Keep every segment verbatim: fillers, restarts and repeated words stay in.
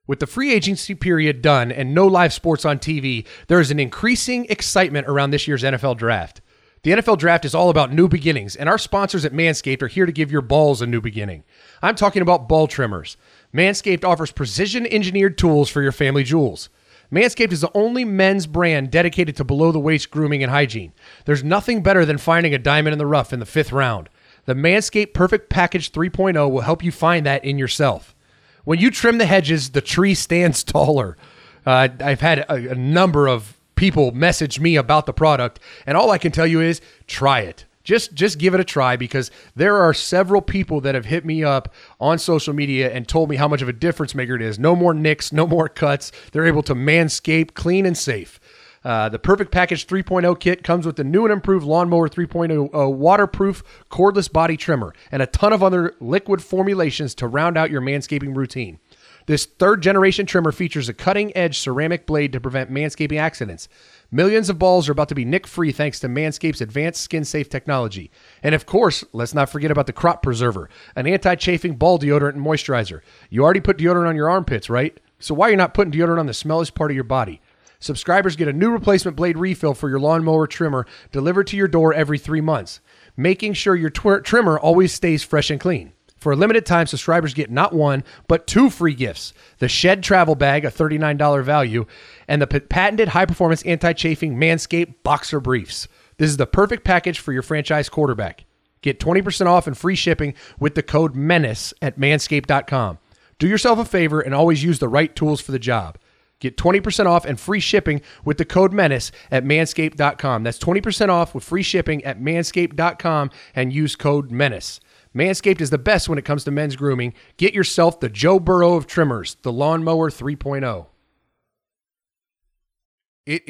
With the free agency period done and no live sports on T V, there is an increasing excitement around this year's N F L Draft. The N F L Draft is all about new beginnings, and our sponsors at Manscaped are here to give your balls a new beginning. I'm talking about ball trimmers. Manscaped offers precision-engineered tools for your family jewels. Manscaped is the only men's brand dedicated to below-the-waist grooming and hygiene. There's nothing better than finding a diamond in the rough in the fifth round. The Manscaped Perfect Package three point oh will help you find that in yourself. When you trim the hedges, the tree stands taller. Uh, I've had a, a number of people message me about the product, and all I can tell you is try it. Just just give it a try, because there are several people that have hit me up on social media and told me how much of a difference maker it is. No more nicks, no more cuts. They're able to manscape clean and safe. Uh, the Perfect Package three point oh kit comes with the new and improved Lawnmower three point oh uh, waterproof cordless body trimmer and a ton of other liquid formulations to round out your manscaping routine. This third-generation trimmer features a cutting-edge ceramic blade to prevent manscaping accidents. Millions of balls are about to be nick-free thanks to Manscaped's advanced skin-safe technology. And of course, let's not forget about the Crop Preserver, an anti-chafing ball deodorant and moisturizer. You already put deodorant on your armpits, right? So why are you not putting deodorant on the smelliest part of your body? Subscribers get a new replacement blade refill for your lawnmower trimmer delivered to your door every three months, making sure your tw- trimmer always stays fresh and clean. For a limited time, subscribers get not one, but two free gifts: the Shed Travel Bag, a thirty-nine dollars value, and the p- patented high-performance anti-chafing Manscaped Boxer Briefs. This is the perfect package for your franchise quarterback. Get twenty percent off and free shipping with the code MENACE at manscaped dot com. Do yourself a favor and always use the right tools for the job. Get twenty percent off and free shipping with the code MENACE at manscaped dot com. That's twenty percent off with free shipping at manscaped dot com and use code MENACE. Manscaped is the best when it comes to men's grooming. Get yourself the Joe Burrow of trimmers, the Lawnmower three point oh. It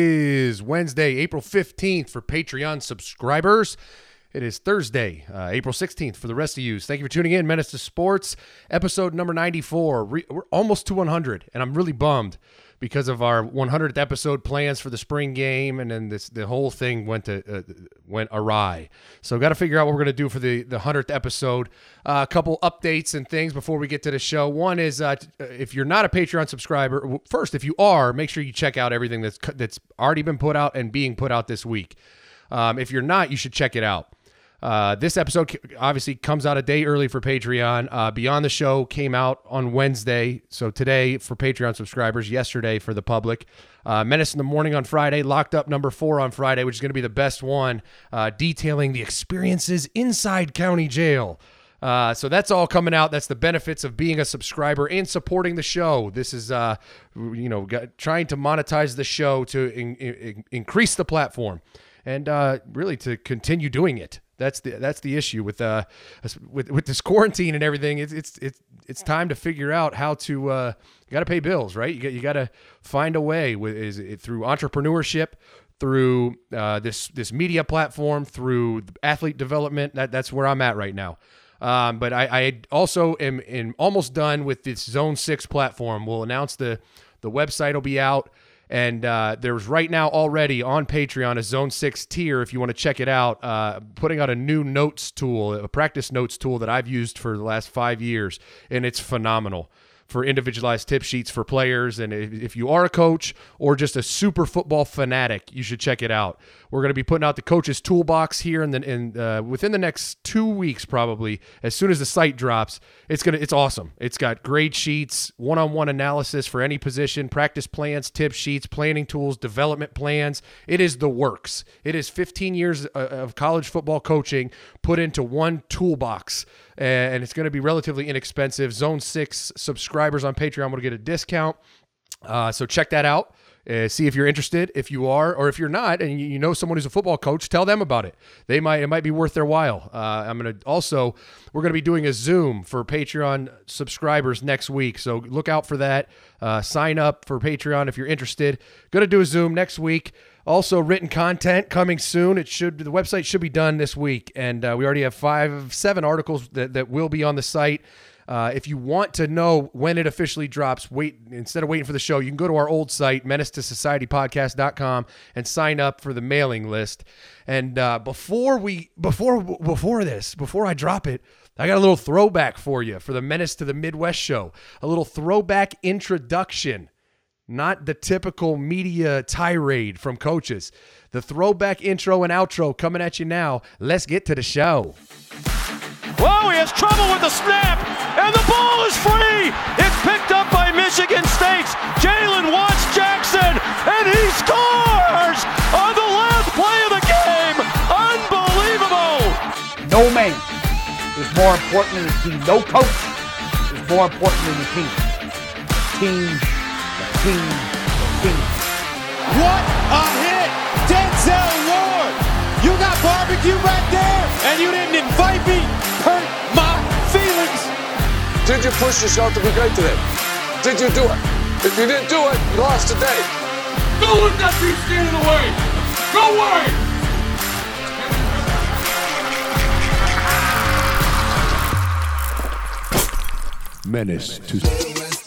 is Wednesday, April fifteenth for Patreon subscribers. It is Thursday, uh, April sixteenth for the rest of you. Thank you for tuning in. Menace to Sports, episode number ninety-four. Re- we're almost to one hundred, and I'm really bummed because of our one hundredth episode plans for the spring game, and then this the whole thing went to uh, went awry. So got to figure out what we're going to do for the, the one hundredth episode. Uh, a couple updates and things before we get to the show. One is uh, if you're not a Patreon subscriber, first, if you are, make sure you check out everything that's that's already been put out and being put out this week. Um, if you're not, you should check it out. Uh, this episode obviously comes out a day early for Patreon. Uh, Beyond the Show came out on Wednesday. So today for Patreon subscribers, yesterday for the public. Uh, Menace in the Morning on Friday, Locked Up number four on Friday, which is going to be the best one, uh, detailing the experiences inside county jail. Uh, so that's all coming out. That's the benefits of being a subscriber and supporting the show. This is, uh, you know, trying to monetize the show to in, in, increase the platform and uh, really to continue doing it. That's the that's the issue with uh with with this quarantine and everything. It's it's it's it's time to figure out how to uh you got to pay bills, right? You got you got to find a way with is it through entrepreneurship, through uh this this media platform, through athlete development. That that's where I'm at right now. Um, but I, I also am, am almost done with this Zone six platform. We'll announce the the website will be out. And uh, there's right now already on Patreon a Zone six tier if you want to check it out, uh, putting out a new notes tool, a practice notes tool that I've used for the last five years, and it's phenomenal for individualized tip sheets for players. And if you are a coach or just a super football fanatic, you should check it out. We're going to be putting out the coach's toolbox here in the, in, uh, within the next two weeks probably. As soon as the site drops, it's gonna it's awesome. It's got grade sheets, one-on-one analysis for any position, practice plans, tip sheets, planning tools, development plans. It is the works. It is fifteen years of college football coaching put into one toolbox. And it's going to be relatively inexpensive. Zone six subscribers on Patreon will get a discount. Uh, so check that out. Uh, see if you're interested. If you are, or if you're not, and you, you know someone who's a football coach, tell them about it. They might it might be worth their while. Uh, I'm going to also we're going to be doing a Zoom for Patreon subscribers next week. So look out for that. Uh, sign up for Patreon if you're interested. Going to do a Zoom next week. Also, written content coming soon. It should the website should be done this week, and uh, we already have five, seven articles that, that will be on the site. Uh, if you want to know when it officially drops, wait instead of waiting for the show, you can go to our old site, menace to society podcast dot com, and sign up for the mailing list. And uh, before we before before this, before I drop it, I got a little throwback for you for the Menace to the Midwest show. A little throwback introduction. Not the typical media tirade from coaches. The throwback intro and outro coming at you now. Let's get to the show. Whoa, he has trouble with the snap, and the ball is free. It's picked up by Michigan State's Jalen Watts Jackson, and he scores on the last play of the game. Unbelievable. No man is more important than the team. No coach is more important than the team. Team. Team, team. What a hit! Denzel Ward! You got barbecue back there, and you didn't invite me. Hurt my feelings. Did you push yourself to be great today? Did you do it? If you didn't do it, you lost today. Don't let that thing stand in the way. Go away! Menace to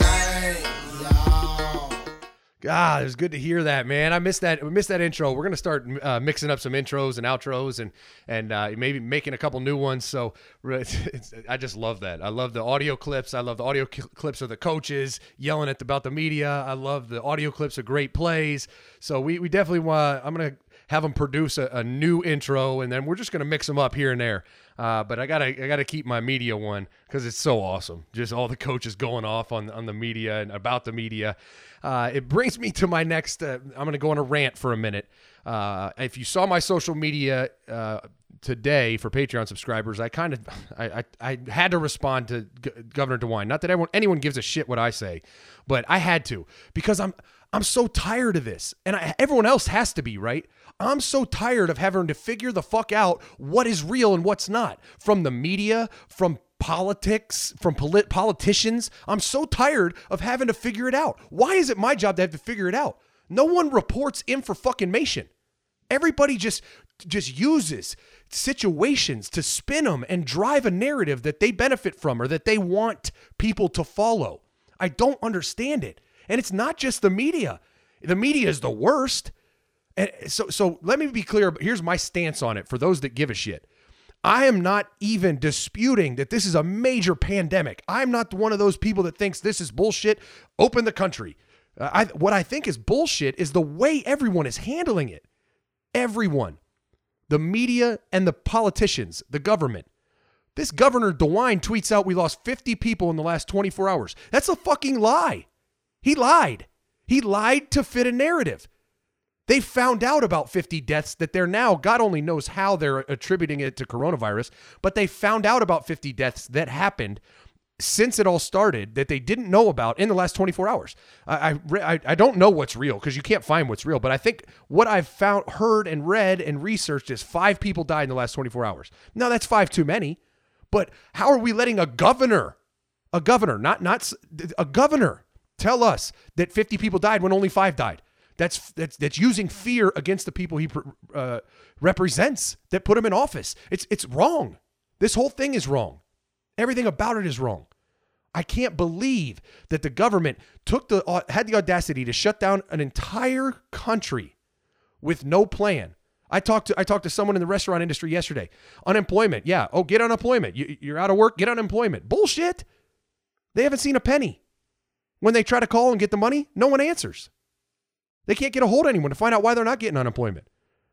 God, it was good to hear that, man. I missed that. We missed that intro. We're gonna start uh, mixing up some intros and outros, and and uh, maybe making a couple new ones. So it's, it's, I just love that. I love the audio clips. I love the audio cl- clips of the coaches yelling at the, about the media. I love the audio clips of great plays. So we we definitely want. I'm gonna have them produce a, a new intro, and then we're just gonna mix them up here and there. Uh, but I gotta I gotta keep my media one because it's so awesome. Just all the coaches going off on on the media and about the media. Uh, it brings me to my next. Uh, I'm gonna go on a rant for a minute. Uh, if you saw my social media uh, today for Patreon subscribers, I kind of I, I I had to respond to G- Governor DeWine. Not that everyone anyone gives a shit what I say, but I had to because I'm I'm so tired of this, and I, everyone else has to be, right? I'm so tired of having to figure the fuck out what is real and what's not from the media, from politics, from polit- politicians. I'm so tired of having to figure it out. Why is it my job to have to figure it out? No one reports in for fucking mation. Everybody just just uses situations to spin them and drive a narrative that they benefit from or that they want people to follow. I don't understand it. And it's not just the media. The media is the worst. And so, so let me be clear. Here's my stance on it for those that give a shit. I am not even disputing that this is a major pandemic. I'm not one of those people that thinks this is bullshit. Open the country. Uh, I, what I think is bullshit is the way everyone is handling it. Everyone. The media and the politicians, the government. This Governor DeWine tweets out we lost fifty people in the last twenty-four hours. That's a fucking lie. He lied. He lied to fit a narrative. They found out about fifty deaths that they're now, God only knows how they're attributing it to coronavirus, but they found out about fifty deaths that happened since it all started that they didn't know about in the last twenty-four hours. I I, I don't know what's real because you can't find what's real, but I think what I've found, heard and read and researched is five people died in the last twenty-four hours. Now that's five too many, but how are we letting a governor, a governor, not, not a governor tell us that fifty people died when only five died? That's that's that's using fear against the people he uh, represents that put him in office. It's it's wrong. This whole thing is wrong. Everything about it is wrong. I can't believe that the government took the uh, had the audacity to shut down an entire country with no plan. I talked to I talked to someone in the restaurant industry yesterday. Unemployment, yeah. Oh, get unemployment. You, you're out of work. Get unemployment. Bullshit. They haven't seen a penny. When they try to call and get the money, no one answers. They can't get a hold of anyone to find out why they're not getting unemployment.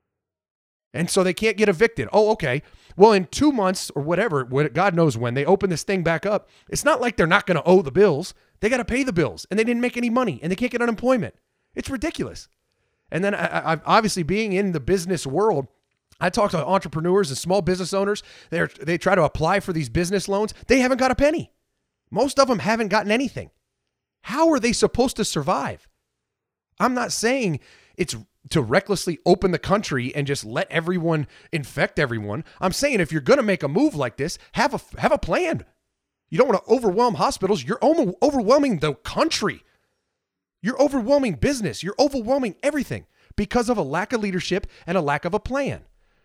And so they can't get evicted. Oh, okay. Well, in two months or whatever, God knows when, they open this thing back up. It's not like they're not going to owe the bills. They got to pay the bills, and they didn't make any money, and they can't get unemployment. It's ridiculous. And then I, I, obviously being in the business world, I talk to entrepreneurs and small business owners. They they try to apply for these business loans. They haven't got a penny. Most of them haven't gotten anything. How are they supposed to survive? I'm not saying it's to recklessly open the country and just let everyone infect everyone. I'm saying if you're going to make a move like this, have a have a plan. You don't want to overwhelm hospitals. You're overwhelming the country. You're overwhelming business. You're overwhelming everything because of a lack of leadership and a lack of a plan.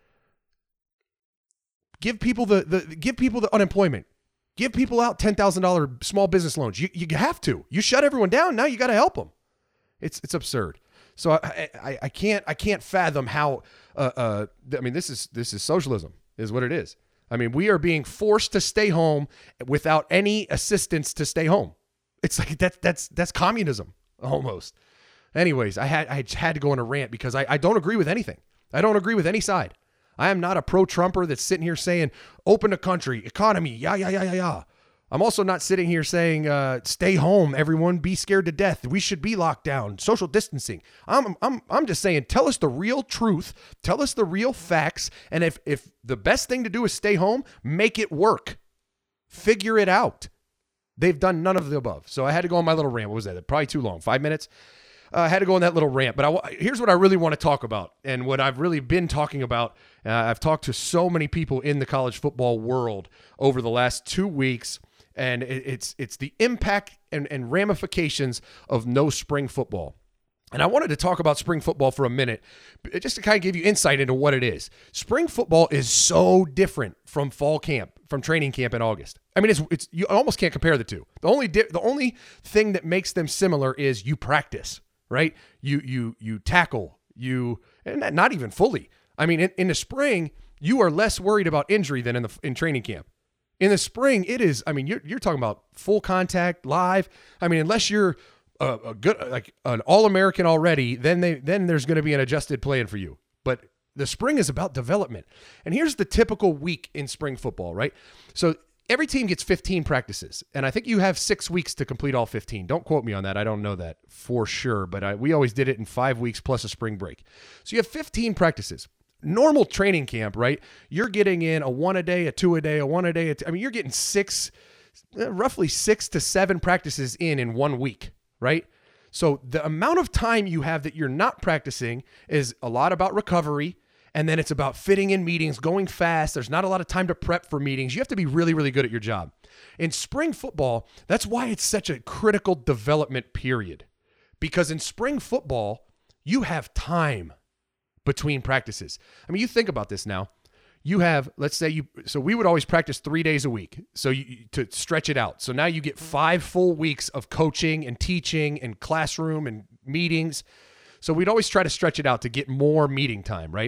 Give people the, the give people the unemployment. Give people out ten thousand dollars small business loans. You you have to. You shut everyone down. Now you got to help them. It's it's absurd. So I, I I can't I can't fathom how uh, uh I mean this is this is socialism is what it is. I mean, we are being forced to stay home without any assistance to stay home. It's like that, that's that's communism almost. Anyways, I had I had to go on a rant because I, I don't agree with anything. I don't agree with any side. I am not a pro-Trumper that's sitting here saying, open the country, economy, yeah, yeah, yeah, yeah, yeah. I'm also not sitting here saying, uh, stay home, everyone, be scared to death. We should be locked down, social distancing. I'm I'm I'm just saying, tell us the real truth, tell us the real facts, and if if the best thing to do is stay home, make it work. Figure it out. They've done none of the above. So I had to go on my little rant. What was that? Probably too long, five minutes. Uh, I had to go on that little rant, but I, here's what I really want to talk about and what I've really been talking about. Uh, I've talked to so many people in the college football world over the last two weeks, and it, it's it's the impact and, and ramifications of no spring football. And I wanted to talk about spring football for a minute, just to kind of give you insight into what it is. Spring football is so different from fall camp, from training camp in August. I mean, it's it's you almost can't compare the two. The only di- the only thing that makes them similar is you practice. Right? You you you tackle, you and not even fully. I mean, in, in the spring, you are less worried about injury than in the in training camp. In the spring, it is, I mean, you're you're talking about full contact, live. I mean, unless you're a, a good like an All-American already, then they then there's going to be an adjusted plan for you. But the spring is about development. And here's the typical week in spring football, right? So every team gets fifteen practices, and I think you have six weeks to complete all fifteen. Don't quote me on that. I don't know that for sure, but I, we always did it in five weeks plus a spring break. So you have fifteen practices. Normal training camp, right? You're getting in a one a day, a two a day, a one a day. A t- I mean, you're getting six, uh, roughly six to seven practices in in one week, right? So the amount of time you have that you're not practicing is a lot about recovery. And then it's about fitting in meetings, going fast. There's not a lot of time to prep for meetings. You have to be really, really good at your job. In spring football, that's why it's such a critical development period. Because in spring football, you have time between practices. I mean, you think about this now. You have, let's say you, so we would always practice three days a week. So you, to stretch it out. So now you get five full weeks of coaching and teaching and classroom and meetings. So we'd always try to stretch it out to get more meeting time, right?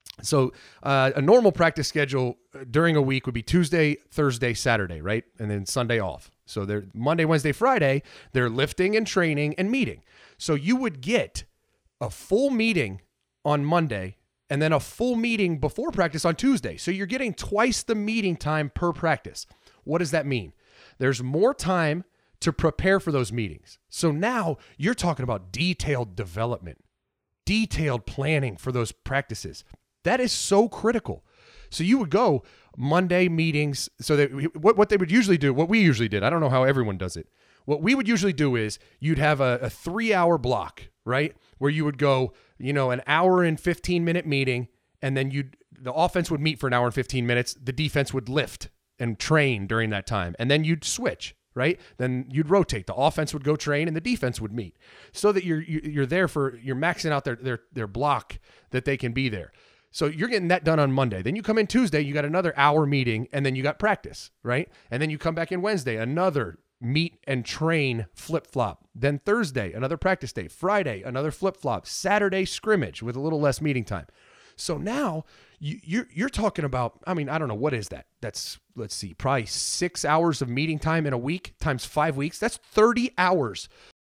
So uh, a normal practice schedule during a week would be Tuesday, Thursday, Saturday, right? And then Sunday off. So they're Monday, Wednesday, Friday, they're lifting and training and meeting. So you would get a full meeting on Monday and then a full meeting before practice on Tuesday. So you're getting twice the meeting time per practice. What does that mean? There's more time to prepare for those meetings. So now you're talking about detailed development, detailed planning for those practices. That is so critical. So you would go Monday meetings. So that what, what they would usually do, what we usually did, I don't know how everyone does it. What we would usually do is you'd have a, a three hour block, right? Where you would go, you know, an hour and fifteen minute meeting. And then you'd, the offense would meet for an hour and fifteen minutes. The defense would lift and train during that time. And then you'd switch, right? Then you'd rotate. The offense would go train and the defense would meet so that you're, you're there for, you're maxing out their, their, their block that they can be there. So you're getting that done on Monday. Then you come in Tuesday, you got another hour meeting, and then you got practice, right? And then you come back in Wednesday, another meet and train flip-flop. Then Thursday, another practice day. Friday, another flip-flop. Saturday, scrimmage with a little less meeting time. So now you, you're, you're talking about, I mean, I don't know, what is that? That's, let's see, probably six hours of meeting time in a week times five weeks. That's thirty hours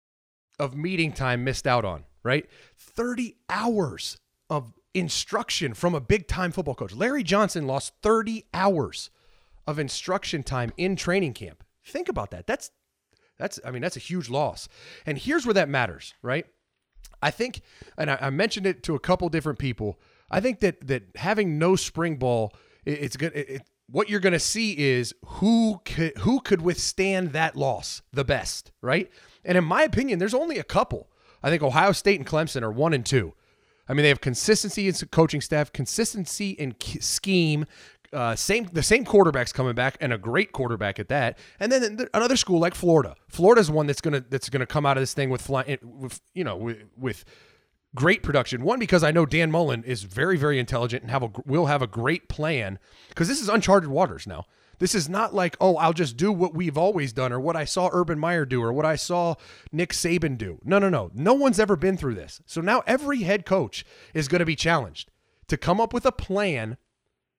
of meeting time missed out on, right? thirty hours of instruction from a big-time football coach. Larry Johnson lost thirty hours of instruction time in training camp. Think about that. That's, that's, I mean, that's a huge loss. And here's where that matters, right? I think, and I, I mentioned it to a couple different people, I think that that having no spring ball, it, it's good. It, it, what you're going to see is who could, who could withstand that loss the best, right? And in my opinion, there's only a couple. I think Ohio State and Clemson are one and two. I mean, they have consistency in coaching staff, consistency in scheme, uh, same the same quarterbacks coming back, and a great quarterback at that. And then another school like Florida. Florida's one that's gonna that's gonna come out of this thing with fly, with you know with, with great production. One, because I know Dan Mullen is very very intelligent and have a will have a great plan, because this is uncharted waters now. This is not like, oh, I'll just do what we've always done or what I saw Urban Meyer do or what I saw Nick Saban do. No, no, no. No one's ever been through this. So now every head coach is going to be challenged to come up with a plan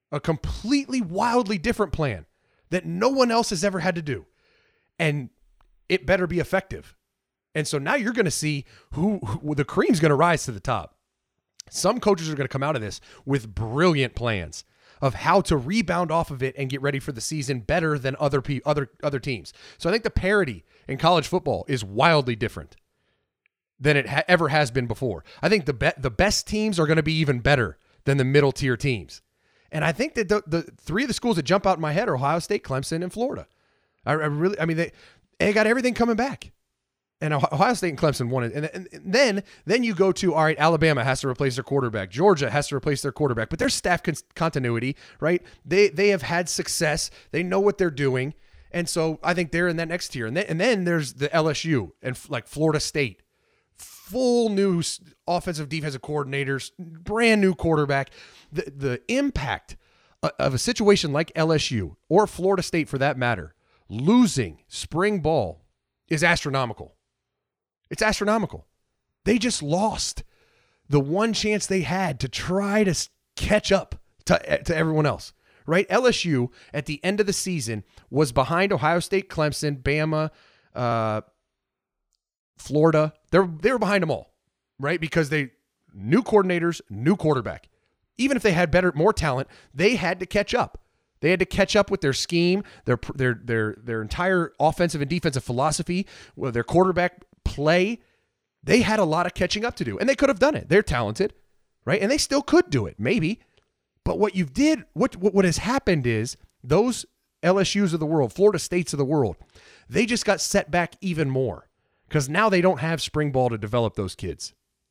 A completely wildly different plan that no one else has ever had to do. And it better be effective. And so now you're going to see who, who the cream's going to rise to the top. Some coaches are going to come out of this with brilliant plans of how to rebound off of it and get ready for the season better than other pe- other other teams. So I think the parity in college football is wildly different than it ha- ever has been before. I think the be- the best teams are going to be even better than the middle tier teams. And I think that the, the three of the schools that jump out in my head are Ohio State, Clemson, and Florida. I, I really, I mean, they they got everything coming back. And Ohio State and Clemson won it. And, and, and then then you go to, all right, Alabama has to replace their quarterback. Georgia has to replace their quarterback. But there's staff con- continuity, right? They they have had success. They know what they're doing. And so I think they're in that next tier. And then, and then there's the L S U and like Florida State. Full new offensive, defensive coordinators, brand new quarterback. The, the impact of a situation like L S U or Florida State for that matter, losing spring ball is astronomical. It's astronomical. They just lost the one chance they had to try to catch up to, to everyone else, right? L S U at the end of the season was behind Ohio State, Clemson, Bama, uh, Florida. They're, they were behind them all, right? Because they new coordinators, new quarterback. Even if they had better, more talent, they had to catch up. They had to catch up with their scheme, their their their their entire offensive and defensive philosophy, well, their quarterback play. They had a lot of catching up to do, and they could have done it. They're talented, right? And they still could do it, maybe. But what you did, what what, what has happened is those L S Us of the world, Florida States of the world, they just got set back even more because now they don't have spring ball to develop those kids.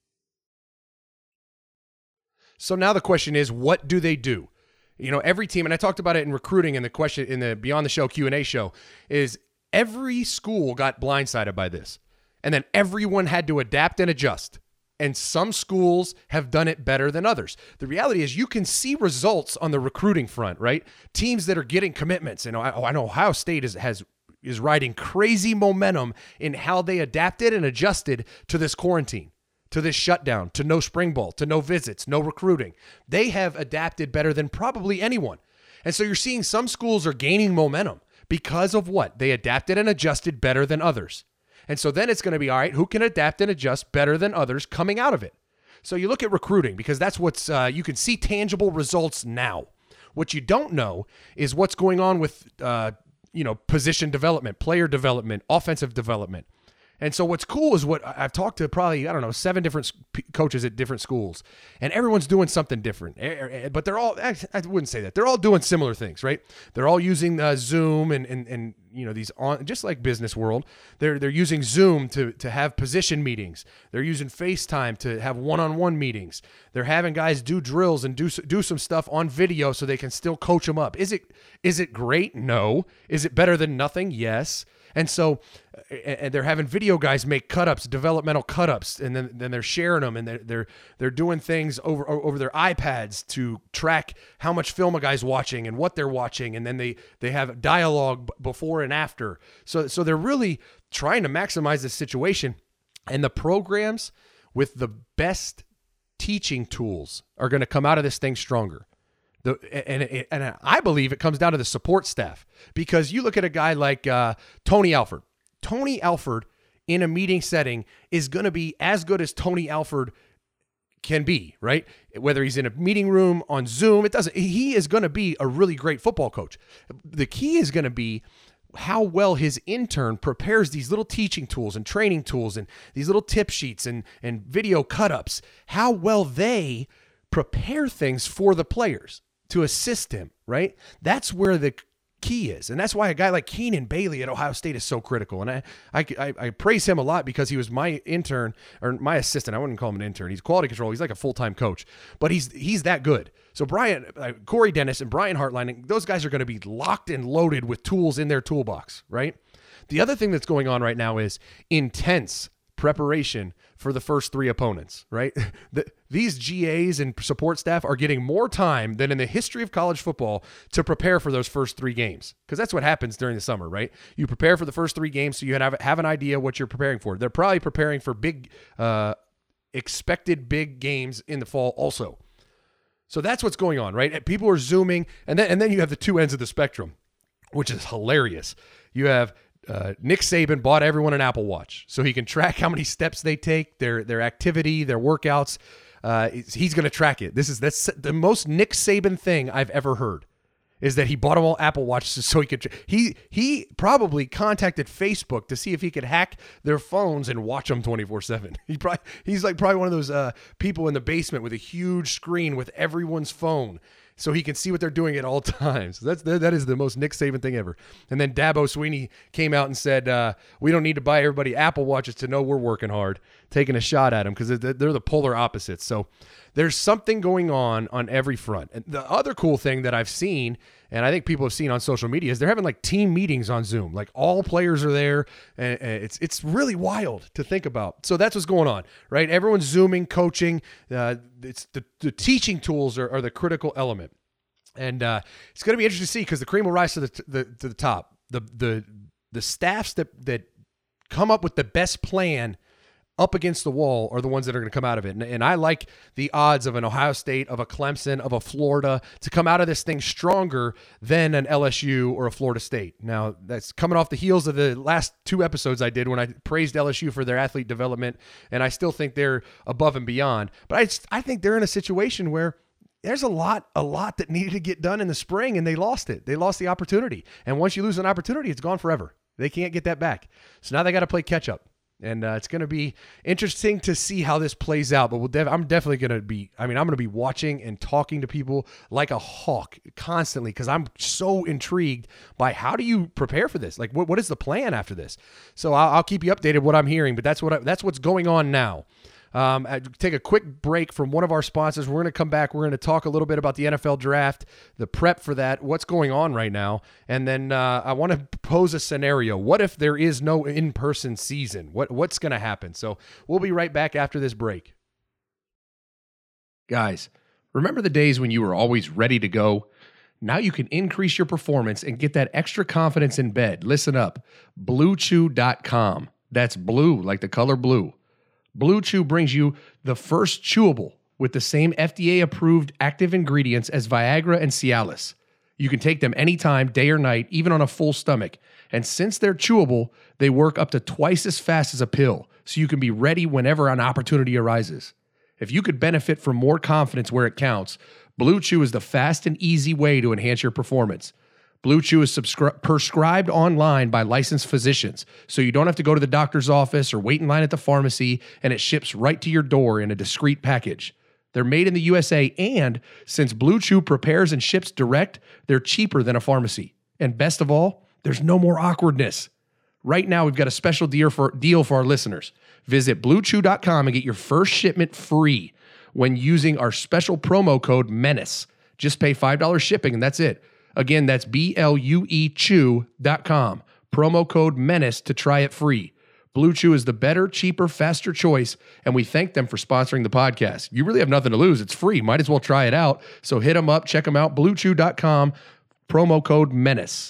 So now the question is, what do they do? You know, every team, and I talked about it in recruiting in the question in the Beyond the Show Q and A show, is every school got blindsided by this. And then everyone had to adapt and adjust. And some schools have done it better than others. The reality is you can see results on the recruiting front, right? Teams that are getting commitments. And I, I know Ohio State is, has is riding crazy momentum in how they adapted and adjusted to this quarantine, to this shutdown, to no spring ball, to no visits, no recruiting. They have adapted better than probably anyone. And so you're seeing some schools are gaining momentum because of what? They adapted and adjusted better than others. And so then it's going to be, all right, who can adapt and adjust better than others coming out of it? So you look at recruiting because that's what's, uh, you can see tangible results now. What you don't know is what's going on with, uh, you know, position development, player development, offensive development. And so what's cool is what I've talked to probably, I don't know, seven different coaches at different schools, and everyone's doing something different. But they're all, I wouldn't say that. They're all doing similar things, right? They're all using uh, Zoom and, and, and, you know, these on, just like business world, they're, they're using Zoom to, to have position meetings. They're using FaceTime to have one-on-one meetings. They're having guys do drills and do, do some stuff on video so they can still coach them up. Is it, is it great? No. Is it better than nothing? Yes. And so, and they're having video guys make cut-ups, developmental cut-ups, and then, then they're sharing them, and they're they're they're doing things over over their iPads to track how much film a guy's watching and what they're watching, and then they they have dialogue before and after. So so they're really trying to maximize this situation, and the programs with the best teaching tools are going to come out of this thing stronger. The, and, and I believe it comes down to the support staff, because you look at a guy like uh, Tony Alford. Tony Alford in a meeting setting is going to be as good as Tony Alford can be, right? Whether he's in a meeting room, on Zoom, it doesn't. He is going to be a really great football coach. The key is going to be how well his intern prepares these little teaching tools and training tools and these little tip sheets and, and video cut-ups, how well they prepare things for the players to assist him, right? That's where the key is. And that's why a guy like Keenan Bailey at Ohio State is so critical. And I, I, I, I praise him a lot because he was my intern, or my assistant. I wouldn't call him an intern. He's quality control. He's like a full-time coach, but he's he's that good. So Brian, uh, Corey Dennis and Brian Hartline, those guys are going to be locked and loaded with tools in their toolbox, right? The other thing that's going on right now is intense preparation for the first three opponents, right? The, these G As and support staff are getting more time than in the history of college football to prepare for those first three games, because that's what happens during the summer, right? You prepare for the first three games so you have, have an idea what you're preparing for. They're probably preparing for big, uh, expected big games in the fall also. So that's what's going on, right? People are zooming, and then and then you have the two ends of the spectrum, which is hilarious. You have uh, Nick Saban bought everyone an Apple Watch so he can track how many steps they take, their their activity, their workouts. Uh, he's going to track it. This is that's the most Nick Saban thing I've ever heard. Is that he bought them all Apple Watches so he could he he probably contacted Facebook to see if he could hack their phones and watch them twenty-four seven. He probably he's like probably one of those uh, people in the basement with a huge screen with everyone's phone so he can see what they're doing at all times. That's that is the most Nick Saban thing ever. And then Dabo Swinney came out and said, uh, we don't need to buy everybody Apple Watches to know we're working hard, taking a shot at them because they're the polar opposites. So there's something going on on every front. And the other cool thing that I've seen, and I think people have seen on social media, is they're having like team meetings on Zoom. Like all players are there, and it's it's really wild to think about. So that's what's going on, right? Everyone's Zooming, coaching. Uh, it's the, the teaching tools are, are the critical element. And uh, it's going to be interesting to see because the cream will rise to the, the to the top. The the the staffs that that come up with the best plan up against the wall are the ones that are going to come out of it. And, and I like the odds of an Ohio State, of a Clemson, of a Florida to come out of this thing stronger than an L S U or a Florida State. Now, that's coming off the heels of the last two episodes I did when I praised L S U for their athlete development, and I still think they're above and beyond. But I, I think they're in a situation where there's a lot, a lot that needed to get done in the spring, and they lost it. They lost the opportunity. And once you lose an opportunity, it's gone forever. They can't get that back. So now they got to play catch up. And uh, it's going to be interesting to see how this plays out. But we'll def- I'm definitely going to be, I mean, I'm going to be watching and talking to people like a hawk constantly because I'm so intrigued by how do you prepare for this? Like, what, what is the plan after this? So I'll, I'll keep you updated what I'm hearing, but that's what I, that's what's going on now. Um, I take a quick break from one of our sponsors. We're going to come back. We're going to talk a little bit about the N F L draft, the prep for that, what's going on right now. And then uh, I want to pose a scenario. What if there is no in-person season? What What's going to happen? So we'll be right back after this break. Guys, remember the days when you were always ready to go? Now you can increase your performance and get that extra confidence in bed. Listen up. blue chew dot com. That's blue, like the color blue. Blue Chew brings you the first chewable with the same F D A-approved active ingredients as Viagra and Cialis. You can take them anytime, day or night, even on a full stomach. And since they're chewable, they work up to twice as fast as a pill, so you can be ready whenever an opportunity arises. If you could benefit from more confidence where it counts, Blue Chew is the fast and easy way to enhance your performance. Blue Chew is subscri- prescribed online by licensed physicians, so you don't have to go to the doctor's office or wait in line at the pharmacy, and it ships right to your door in a discreet package. They're made in the U S A, and since Blue Chew prepares and ships direct, they're cheaper than a pharmacy. And best of all, there's no more awkwardness. Right now, we've got a special deal for, deal for our listeners. Visit blue chew dot com and get your first shipment free when using our special promo code MENACE. Just pay five dollars shipping, and that's it. Again, that's B L U E chew dot com. Promo code MENACE to try it free. Blue Chew is the better, cheaper, faster choice, and we thank them for sponsoring the podcast. You really have nothing to lose. It's free. Might as well try it out. So hit them up. Check them out. blue chew dot com. Promo code MENACE.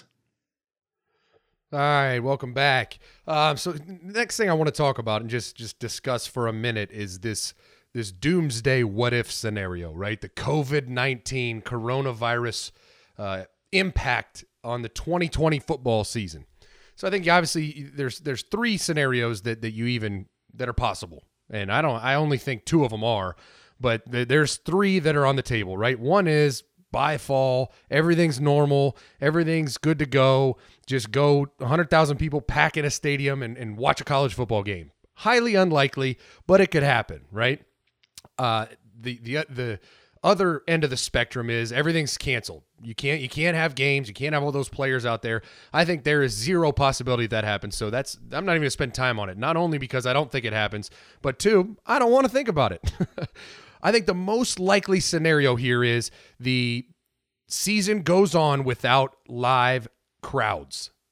All right, welcome back. Um, so next thing I want to talk about and just, just discuss for a minute is this this doomsday what-if scenario, right? The covid nineteen coronavirus uh, impact on the twenty twenty football season. So I think obviously there's there's three scenarios that, that you even that are possible, and I don't I only think two of them are, but th- there's three that are on the table, right? One is by fall, everything's normal, everything's good to go. Just go one hundred thousand people pack in a stadium and, and watch a college football game. Highly unlikely, but it could happen, right? Uh, the the the other end of the spectrum is everything's canceled. You can't you can't have games. You can't have all those players out there. I think there is zero possibility that happens. So that's I'm not even going to spend time on it. Not only because I don't think it happens, but two, I don't want to think about it. I think the most likely scenario here is the season goes on without live crowds.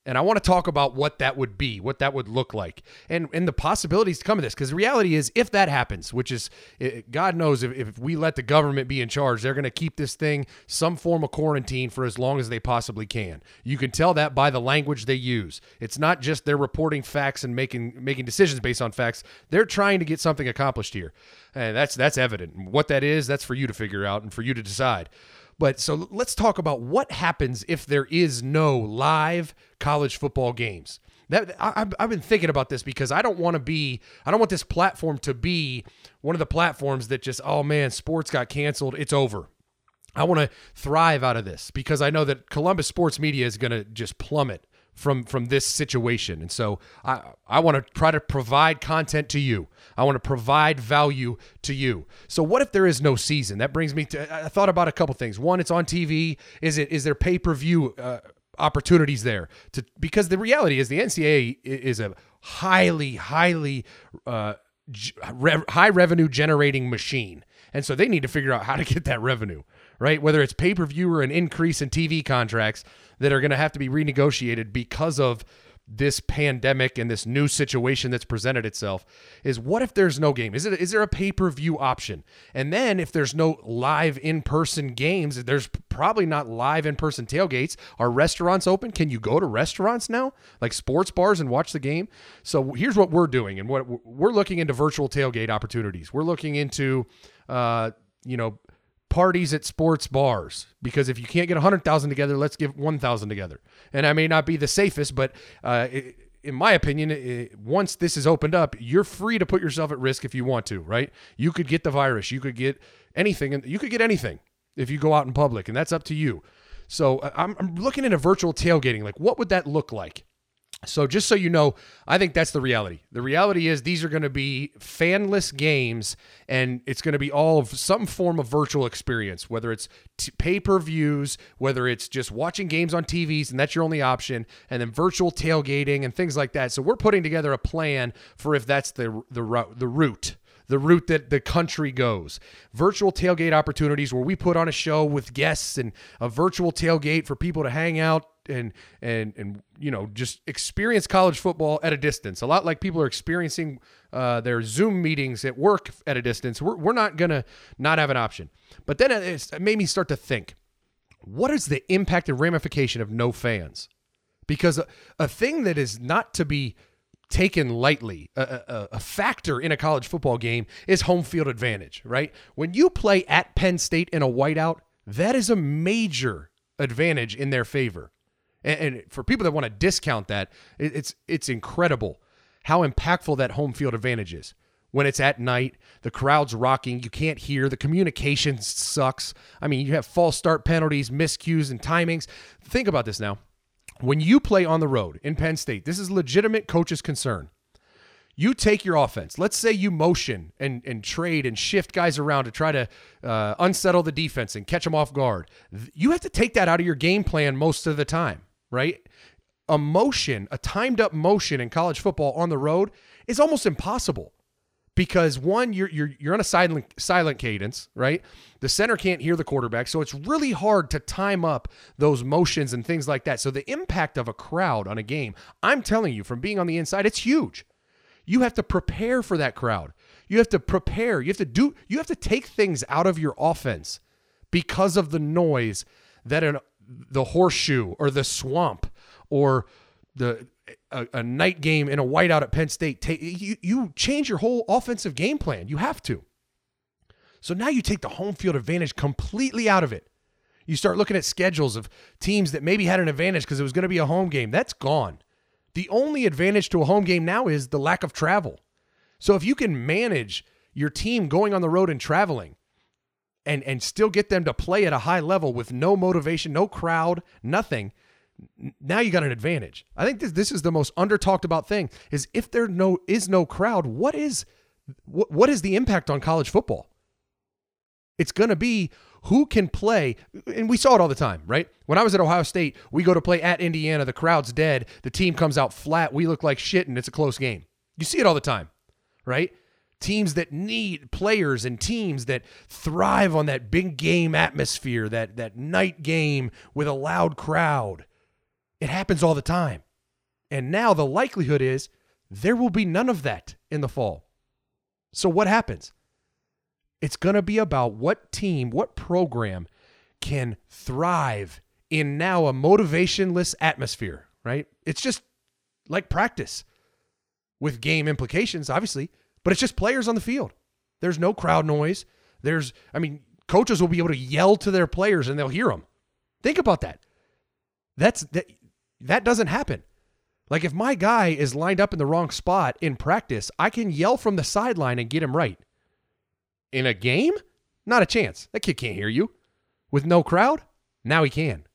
And I want to talk about what that would be, what that would look like, and and the possibilities to come of this. Because the reality is, if that happens, which is, it, God knows, if, if we let the government be in charge, they're going to keep this thing some form of quarantine for as long as they possibly can. You can tell that by the language they use. It's not just they're reporting facts and making making decisions based on facts. They're trying to get something accomplished here. And that's that's evident. What that is, that's for you to figure out and for you to decide. But so let's talk about what happens if there is no live college football games. That I, I've been thinking about this because I don't want to be, I don't want this platform to be one of the platforms that just, oh man, sports got canceled, it's over. I want to thrive out of this because I know that Columbus sports media is going to just plummet from from this situation. And so I, I want to try to provide content to you. I want to provide value to you. So what if there is no season? That brings me to, I thought about a couple things. One, it's on T V. Is it is there pay-per-view uh, opportunities there? To Because the reality is the N C double A is a highly, highly uh, re- high revenue generating machine. And so they need to figure out how to get that revenue, right? Whether it's pay-per-view or an increase in T V contracts that are going to have to be renegotiated because of this pandemic and this new situation that's presented itself, is what if there's no game? Is it is there a pay-per-view option? And then if there's no live in-person games, there's probably not live in-person tailgates. Are restaurants open? Can you go to restaurants now, like sports bars, and watch the game? So here's what we're doing, and what we're looking into: virtual tailgate opportunities. We're looking into, uh, you know, parties at sports bars, because if you can't get one hundred thousand together, let's give one thousand together. And I may not be the safest, but uh, it, in my opinion, it, once this is opened up, you're free to put yourself at risk if you want to, right? You could get the virus. You could get anything. And you could get anything if you go out in public, and that's up to you. So I'm, I'm looking into virtual tailgating. Like, what would that look like? So just so you know, I think that's the reality. The reality is these are going to be fanless games, and it's going to be all of some form of virtual experience, whether it's t- pay-per-views, whether it's just watching games on T Vs, and that's your only option, and then virtual tailgating and things like that. So we're putting together a plan for if that's the the route, the route. the route that the country goes. Virtual tailgate opportunities where we put on a show with guests, and a virtual tailgate for people to hang out and and and you know, just experience college football at a distance. A lot like people are experiencing uh, their Zoom meetings at work at a distance. We're we're not gonna not have an option. But then it made me start to think, what is the impact and ramification of no fans? Because a, a thing that is not to be taken lightly, a, a, a factor in a college football game, is home field advantage, right? When you play at Penn State in a whiteout, that is a major advantage in their favor. And, and for people that want to discount that, it, it's it's incredible how impactful that home field advantage is. When it's at night, the crowd's rocking, you can't hear, the communication sucks. I mean, you have false start penalties, miscues, and timings. Think about this now. When you play on the road in Penn State, this is legitimate coach's concern. You take your offense. Let's say you motion and, and trade and shift guys around to try to uh, unsettle the defense and catch them off guard. You have to take that out of your game plan most of the time, right? A motion, a timed up motion in college football on the road is almost impossible. Because one, you're you're you're on a silent silent cadence, right? The center can't hear the quarterback, so it's really hard to time up those motions and things like that. So the impact of a crowd on a game, I'm telling you, from being on the inside, it's huge. You have to prepare for that crowd. You have to prepare. You have to do. You have to take things out of your offense because of the noise that an, the horseshoe or the swamp or the A, a night game in a whiteout at Penn State, take, you, you change your whole offensive game plan. You have to. So now you take the home field advantage completely out of it. You start looking at schedules of teams that maybe had an advantage because it was going to be a home game. That's gone. The only advantage to a home game now is the lack of travel. So if you can manage your team going on the road and traveling and, and still get them to play at a high level with no motivation, no crowd, nothing, now you got an advantage. I think this this is the most under talked about thing, is if there no is no crowd, what is what, what is the impact on college football? It's going to be who can play, and we saw it all the time, right? When I was at Ohio State, we go to play at Indiana, the crowd's dead, the team comes out flat, we look like shit, and it's a close game. You see it all the time, right? Teams that need players and teams that thrive on that big game atmosphere, that that night game with a loud crowd. It happens all the time. And now the likelihood is there will be none of that in the fall. So what happens? It's going to be about what team, what program can thrive in now a motivationless atmosphere, right? It's just like practice with game implications, obviously, but it's just players on the field. There's no crowd noise. There's, I mean, coaches will be able to yell to their players and they'll hear them. Think about that. That's that, that doesn't happen. Like if my guy is lined up in the wrong spot in practice, I can yell from the sideline and get him right. In a game? Not a chance. That kid can't hear you. With no crowd? Now he can.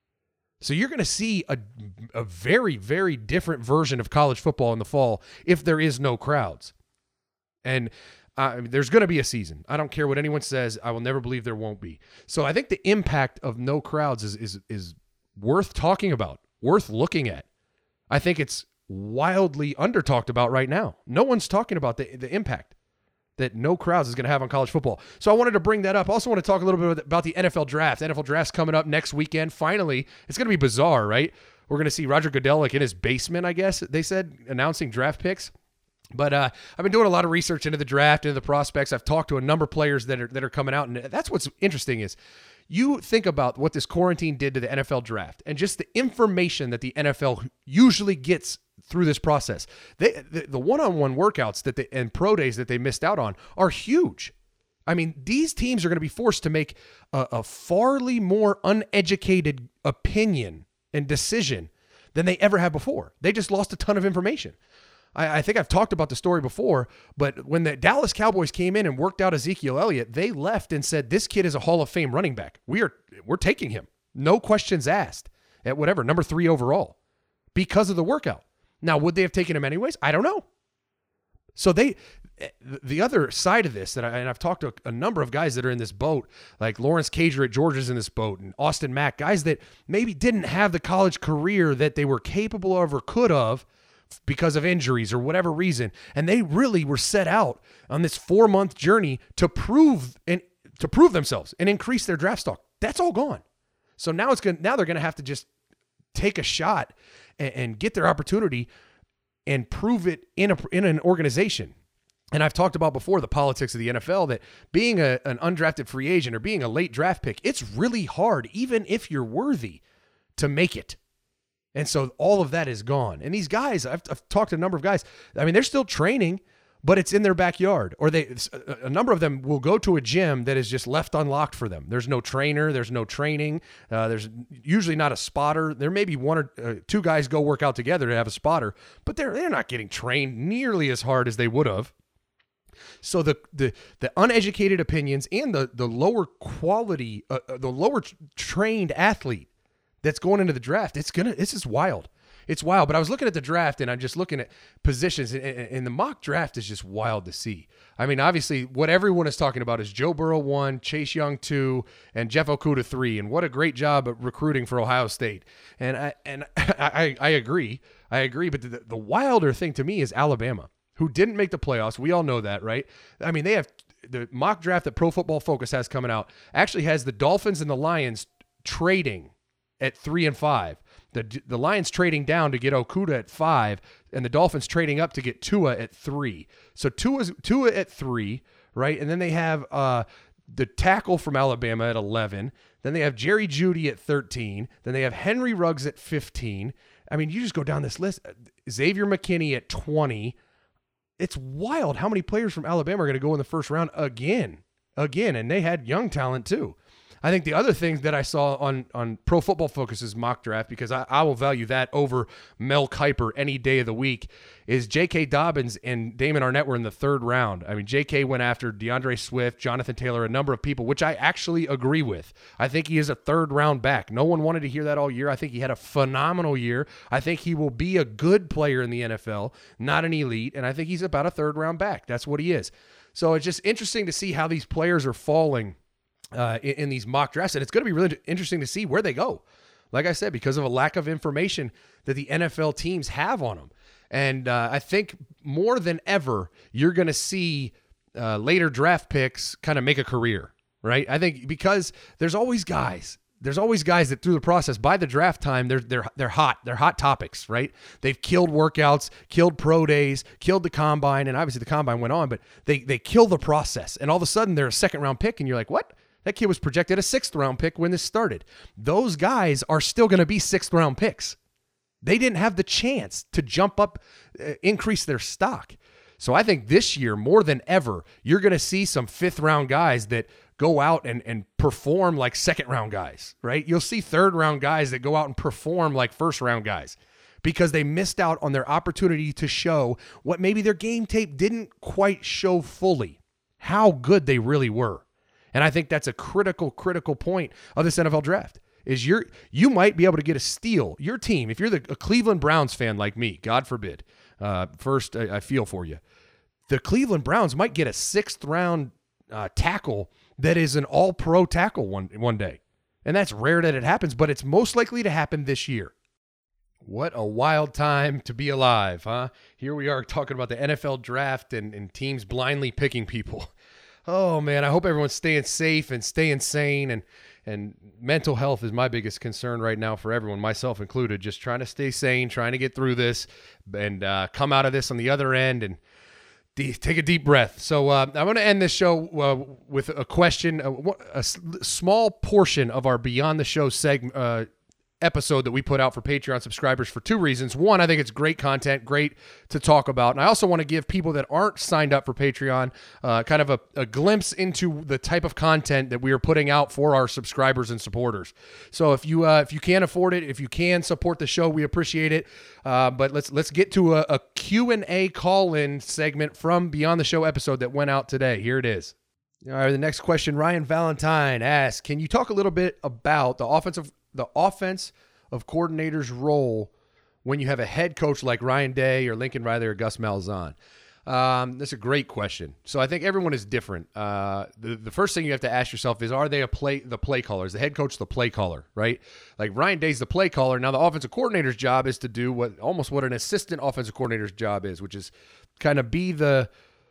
So you're going to see a, a very, very different version of college football in the fall if there is no crowds. And uh, there's going to be a season. I don't care what anyone says. I will never believe there won't be. So I think the impact of no crowds is is is worth talking about, worth looking at. I think it's wildly under-talked about right now. No one's talking about the, the impact that no crowds is going to have on college football. So I wanted to bring that up. I also want to talk a little bit about the N F L draft. N F L draft's coming up next weekend. Finally, it's going to be bizarre, right? We're going to see Roger Goodell like in his basement, I guess they said, announcing draft picks. But uh, I've been doing a lot of research into the draft, into the prospects. I've talked to a number of players that are that are coming out, and that's what's interesting is you think about what this quarantine did to the N F L draft and just the information that the N F L usually gets through this process. They, the, the one-on-one workouts that they, and pro days that they missed out on are huge. I mean, these teams are going to be forced to make a, a farly more uneducated opinion and decision than they ever have before. They just lost a ton of information. I, I think I've talked about the story before, but when the Dallas Cowboys came in and worked out Ezekiel Elliott, they left and said, this kid is a Hall of Fame running back. We are, we're taking him. No questions asked at whatever, number three overall because of the workout. Now, would they have taken him anyways? I don't know. So they, the other side of this, that I, and I've talked to a number of guys that are in this boat, like Lawrence Cager at Georgia's in this boat, and Austin Mack, guys that maybe didn't have the college career that they were capable of or could have because of injuries or whatever reason, and they really were set out on this four-month journey to prove and to prove themselves and increase their draft stock. That's all gone. So now it's going. Now they're going to have to just take a shot and, and get their opportunity and prove it in a in an organization. And I've talked about before the politics of the N F L, that being a, an undrafted free agent or being a late draft pick, it's really hard, even if you're worthy, to make it. And so all of that is gone. And these guys, I've, I've talked to a number of guys, I mean, they're still training, but it's in their backyard. Or they, a number of them will go to a gym that is just left unlocked for them. There's no trainer. There's no training. Uh, there's usually not a spotter. There may be one or uh, two guys go work out together to have a spotter, but they're they're not getting trained nearly as hard as they would have. So the the the uneducated opinions and the the lower quality, uh, the lower t- trained athlete that's going into the draft, it's gonna this is wild. It's wild. But I was looking at the draft and I'm just looking at positions, and, and the mock draft is just wild to see. I mean, obviously, what everyone is talking about is Joe Burrow one, Chase Young two, and Jeff Okudah three, and what a great job at recruiting for Ohio State. And I and I, I agree, I agree. But the, the wilder thing to me is Alabama, who didn't make the playoffs. We all know that, right? I mean, they have the mock draft that Pro Football Focus has coming out actually has the Dolphins and the Lions trading at three and five. The the Lions trading down to get Okudah at five, and the Dolphins trading up to get Tua at three. So Tua's, Tua at three, right? And then they have uh, the tackle from Alabama at eleven. Then they have Jerry Jeudy at thirteen. Then they have Henry Ruggs at fifteen. I mean, you just go down this list. Xavier McKinney at twenty. It's wild how many players from Alabama are going to go in the first round again, again, and they had young talent too. I think the other thing that I saw on, on Pro Football Focus's mock draft, because I, I will value that over Mel Kiper any day of the week, is J K. Dobbins and Damon Arnett were in the third round. I mean, J K went after DeAndre Swift, Jonathan Taylor, a number of people, which I actually agree with. I think he is a third round back. No one wanted to hear that all year. I think he had a phenomenal year. I think he will be a good player in the N F L, not an elite, and I think he's about a third round back. That's what he is. So it's just interesting to see how these players are falling Uh, in, in these mock drafts, and it's going to be really interesting to see where they go. Like I said, because of a lack of information that the N F L teams have on them. And uh, I think more than ever, you're going to see uh, later draft picks kind of make a career, right? I think because there's always guys there's always guys that through the process, by the draft time, they're they're they're hot. They're hot topics, right? They've killed workouts, killed pro days, killed the combine, and obviously the combine went on, but they they kill the process. And all of a sudden they're a second round pick, and you're like, what? That kid was projected a sixth round pick when this started. Those guys are still going to be sixth round picks. They didn't have the chance to jump up, uh, increase their stock. So I think this year, more than ever, you're going to see some fifth round guys that go out and, and perform like second round guys, right? You'll see third round guys that go out and perform like first round guys because they missed out on their opportunity to show what maybe their game tape didn't quite show fully, how good they really were. And I think that's a critical, critical point of this N F L draft is you're, you might be able to get a steal. Your team, if you're the, a Cleveland Browns fan like me, God forbid, uh, first I, I feel for you. The Cleveland Browns might get a sixth round uh, tackle that is an all-pro tackle one one day. And that's rare that it happens, but it's most likely to happen this year. What a wild time to be alive, huh? Here we are talking about the N F L draft and, and teams blindly picking people. Oh, man, I hope everyone's staying safe and staying sane. And, and mental health is my biggest concern right now for everyone, myself included. Just trying to stay sane, trying to get through this and uh, come out of this on the other end and take a deep breath. So uh, I'm going to end this show uh, with a question, a, a s- small portion of our Beyond the Show segment, uh, episode that we put out for Patreon subscribers for two reasons. One, I think it's great content, great to talk about. And I also want to give people that aren't signed up for Patreon uh, kind of a, a glimpse into the type of content that we are putting out for our subscribers and supporters. So if you uh, if you can afford it, if you can support the show, we appreciate it. Uh, but let's let's get to a, a Q and A call-in segment from Beyond the Show episode that went out today. Here it is. All right, the next question, Ryan Valentine asks, can you talk a little bit about the offensive the offense of coordinator's role when you have a head coach like Ryan Day or Lincoln Riley or Gus Malzahn? Um, that's a great question. So I think everyone is different. Uh, the, the first thing you have to ask yourself is, are they a play the play caller? Is the head coach the play caller, right? Like Ryan Day's the play caller. Now the offensive coordinator's job is to do what almost what an assistant offensive coordinator's job is, which is kind of be the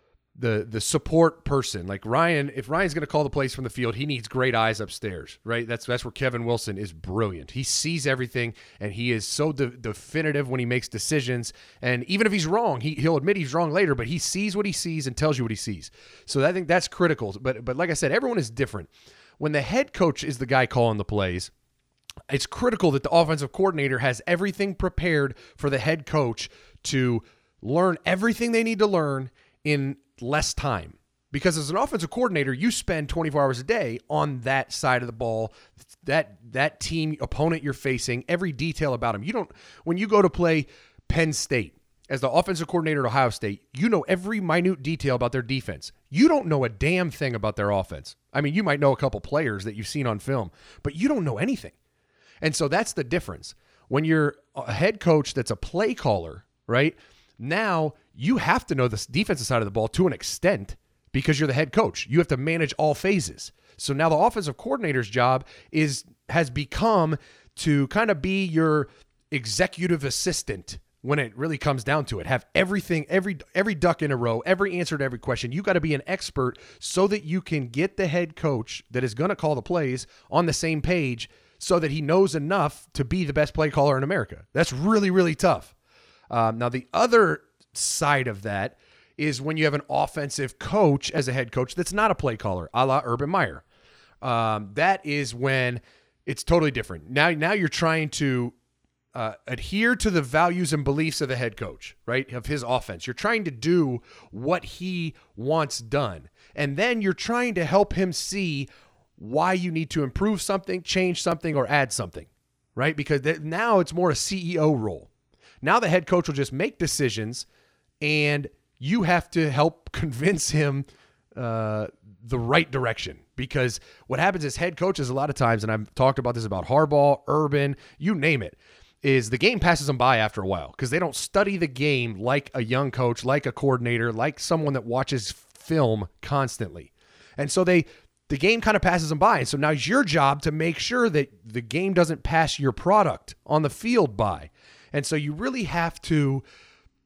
the the support person. Like Ryan, if Ryan's going to call the plays from the field, he needs great eyes upstairs, right? That's that's where Kevin Wilson is brilliant. He sees everything, and he is so de- definitive when he makes decisions. And even if he's wrong, he, he'll admit he's wrong later, but he sees what he sees and tells you what he sees. So I think that's critical. But but like I said, everyone is different. When the head coach is the guy calling the plays, it's critical that the offensive coordinator has everything prepared for the head coach to learn everything they need to learn in less time. Because as an offensive coordinator, you spend twenty-four hours a day on that side of the ball, that that team opponent you're facing, every detail about them. You don't, when you go to play Penn State as the offensive coordinator at Ohio State, you know every minute detail about their defense. You don't know a damn thing about their offense. I mean, you might know a couple players that you've seen on film, but you don't know anything. And so that's the difference. When you're a head coach that's a play caller, right? Now you have to know the defensive side of the ball to an extent because you're the head coach. You have to manage all phases. So now the offensive coordinator's job is has become to kind of be your executive assistant when it really comes down to it. Have everything, every every duck in a row, every answer to every question. You got to be an expert so that you can get the head coach that is going to call the plays on the same page so that he knows enough to be the best play caller in America. That's really, really tough. Um, now, the other side of that is when you have an offensive coach as a head coach that's not a play caller, a la Urban Meyer. Um, that is when it's totally different. Now, now you're trying to uh, adhere to the values and beliefs of the head coach, right, of his offense. You're trying to do what he wants done. And then you're trying to help him see why you need to improve something, change something, or add something, right? Because th- now it's more a C E O role. Now the head coach will just make decisions, and you have to help convince him uh, the right direction. Because what happens is head coaches a lot of times, and I've talked about this about Harbaugh, Urban, you name it, is the game passes them by after a while because they don't study the game like a young coach, like a coordinator, like someone that watches film constantly. And so they the game kind of passes them by. And so now it's your job to make sure that the game doesn't pass your product on the field by. And so you really have to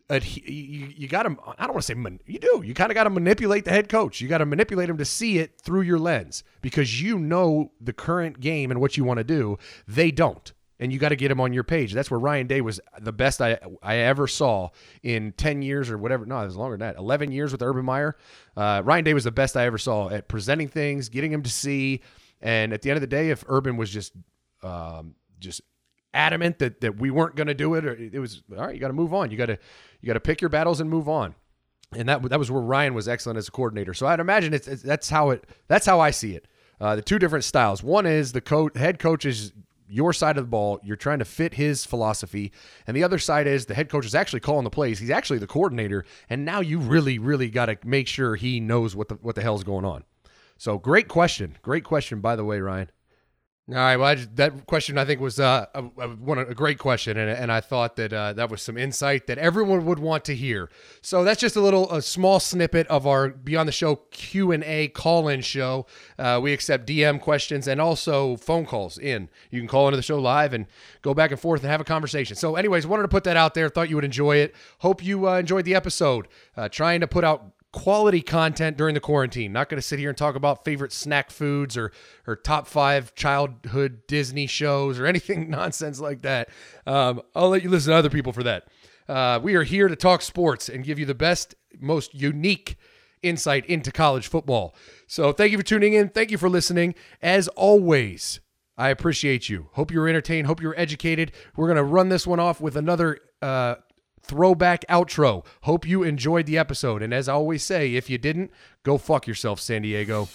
adhe- you, you got to, I don't want to say, man, you do. You kind of got to manipulate the head coach. You got to manipulate him to see it through your lens because you know the current game and what you want to do. They don't. And you got to get him on your page. That's where Ryan Day was the best I I ever saw in ten years or whatever. No, it was longer than that. eleven years with Urban Meyer. Uh, Ryan Day was the best I ever saw at presenting things, getting him to see. And at the end of the day, if Urban was just um, just adamant that that we weren't going to do it, or it was all right. You got to move on. You got to you got to pick your battles and move on. And that that was where Ryan was excellent as a coordinator. So I'd imagine it's, it's that's how it that's how I see it. Uh, the two different styles. One is the coach, head coach is your side of the ball. You're trying to fit his philosophy. And the other side is the head coach is actually calling the plays. He's actually the coordinator. And now you really, really got to make sure he knows what the what the hell's going on. So great question. Great question, by the way, Ryan. All right, well, I just, that question I think was uh, a, a, one, a great question, and, and I thought that uh, that was some insight that everyone would want to hear. So that's just a little, a small snippet of our Beyond the Show Q and A call-in show. Uh, we accept D M questions and also phone calls in. You can call into the show live and go back and forth and have a conversation. So anyways, wanted to put that out there. Thought you would enjoy it. Hope you uh, enjoyed the episode. Uh, trying to put out quality content during the quarantine. Not going to sit here and talk about favorite snack foods or or top five childhood Disney shows or anything nonsense like that. Um, I'll let you listen to other people for that. Uh, we are here to talk sports and give you the best, most unique insight into college football. So thank you for tuning in. Thank you for listening. As always, I appreciate you. Hope you were entertained. Hope you were educated. We're going to run this one off with another uh throwback outro. Hope you enjoyed the episode. And as I always say, if you didn't, go fuck yourself, San Diego.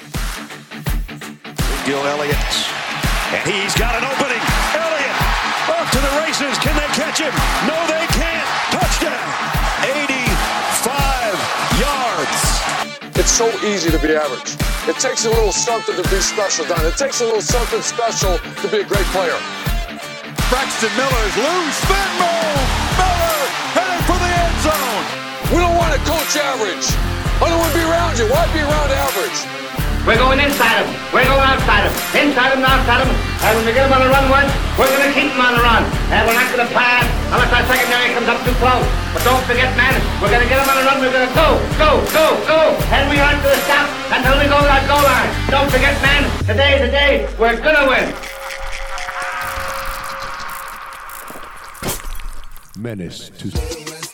Gil Elliott. And he's got an opening. Elliott off to the races. Can they catch him? No, they can't. Touchdown. eighty-five yards. It's so easy to be average. It takes a little something to be special, Don. It takes a little something special to be a great player. Braxton Miller's loose spin move. Miller heading for the end zone. We don't want to coach average. I don't want to be around you. Why be around average? We're going inside him. We're going outside him. Inside him and outside him. And when we get him on the run once, we're going to keep him on the run. And we're not going to pass unless our secondary comes up too close. But don't forget, man, we're going to get him on the run. We're going to go, go, go, go. And we aren't going to stop until we go to that goal line. Don't forget, man, today's the day we're going to win. Menace to